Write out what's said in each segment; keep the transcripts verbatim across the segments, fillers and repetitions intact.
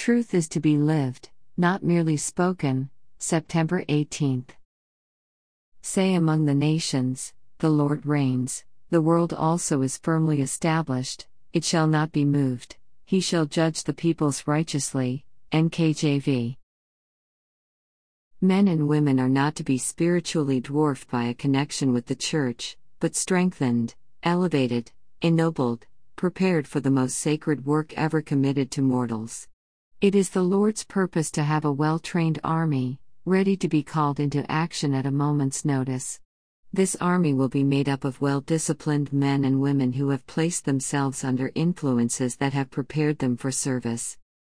Truth is to be lived, not merely spoken. September eighteenth. Say among the nations, the Lord reigns, the world also is firmly established, it shall not be moved, he shall judge the peoples righteously. N K J V. Men and women are not to be spiritually dwarfed by a connection with the Church, but strengthened, elevated, ennobled, prepared for the most sacred work ever committed to mortals. It is the Lord's purpose to have a well-trained army, ready to be called into action at a moment's notice. This army will be made up of well-disciplined men and women who have placed themselves under influences that have prepared them for service.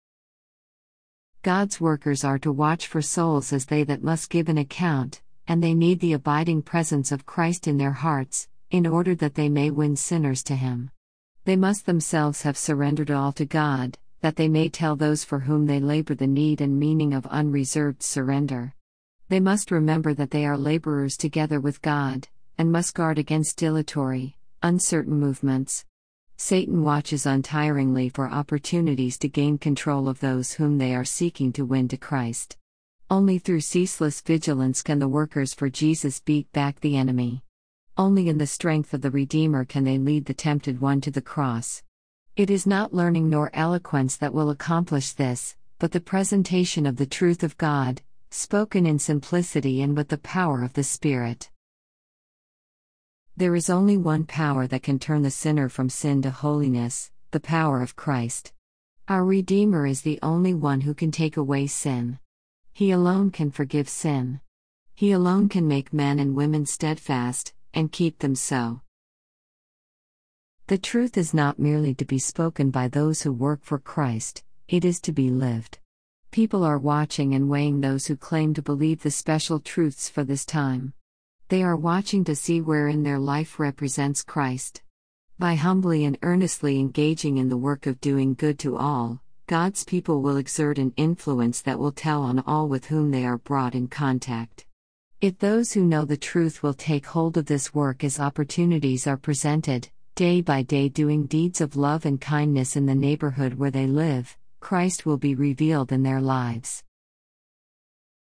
God's workers are to watch for souls as they that must give an account, and they need the abiding presence of Christ in their hearts, in order that they may win sinners to Him. They must themselves have surrendered all to God, that they may tell those for whom they labor the need and meaning of unreserved surrender. They must remember that they are laborers together with God, and must guard against dilatory, uncertain movements. Satan watches untiringly for opportunities to gain control of those whom they are seeking to win to Christ. Only through ceaseless vigilance can the workers for Jesus beat back the enemy. Only in the strength of the Redeemer can they lead the tempted one to the cross. It is not learning nor eloquence that will accomplish this, but the presentation of the truth of God, spoken in simplicity and with the power of the Spirit. There is only one power that can turn the sinner from sin to holiness, the power of Christ. Our Redeemer is the only one who can take away sin. He alone can forgive sin. He alone can make men and women steadfast, and keep them so. The truth is not merely to be spoken by those who work for Christ, it is to be lived. People are watching and weighing those who claim to believe the special truths for this time. They are watching to see wherein their life represents Christ. By humbly and earnestly engaging in the work of doing good to all, God's people will exert an influence that will tell on all with whom they are brought in contact. If those who know the truth will take hold of this work as opportunities are presented, day by day doing deeds of love and kindness in the neighborhood where they live, Christ will be revealed in their lives.